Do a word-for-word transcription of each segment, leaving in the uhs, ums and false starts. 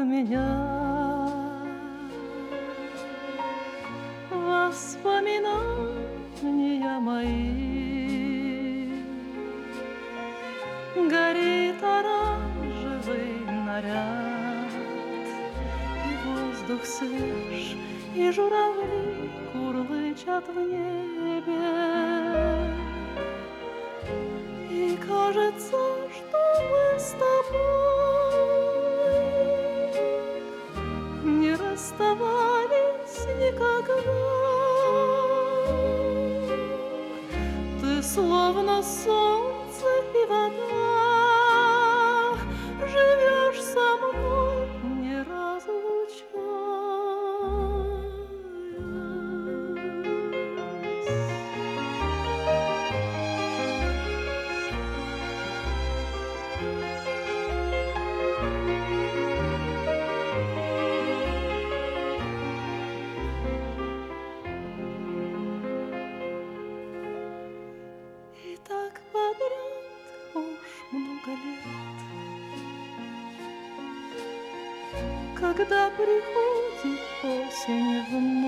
меня воспоминания мои. Горит оранжевый наряд, и воздух свеж, и журавли курлычат в небе. И кажется, что мы с тобой не расставались никогда. Ты словно солнце и вода, живешь со мной, не разлучаясь. И так подряд уж много лет, когда приходит осень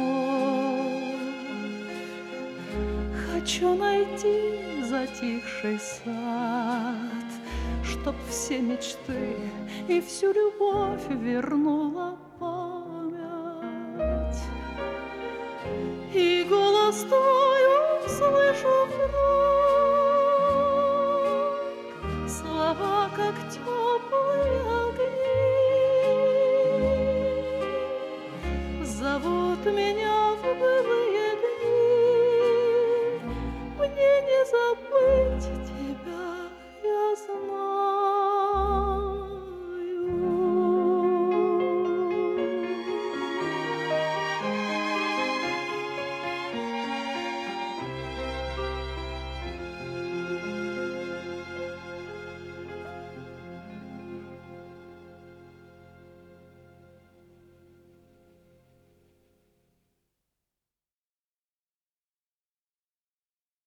вновь, хочу найти затихший сад, чтоб все мечты и всю любовь вернула память. И голос твой услышу вдруг, слова, как теплые огни, зовут меня в